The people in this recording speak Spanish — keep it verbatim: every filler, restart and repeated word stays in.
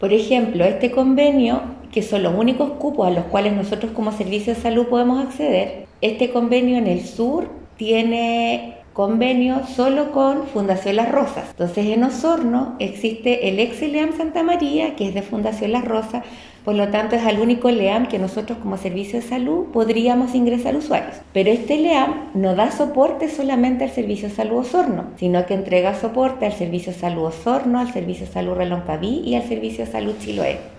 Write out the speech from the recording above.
Por ejemplo, este convenio, que son los únicos cupos a los cuales nosotros como Servicio de Salud podemos acceder, este convenio en el sur tiene convenio solo con Fundación Las Rosas. Entonces en Osorno existe el ex LEAM Santa María, que es de Fundación Las Rosas, por lo tanto es el único LEAM que nosotros como Servicio de Salud podríamos ingresar usuarios. Pero este LEAM no da soporte solamente al Servicio de Salud Osorno, sino que entrega soporte al Servicio de Salud Osorno, al Servicio de Salud Reloncaví y al Servicio de Salud Chiloé.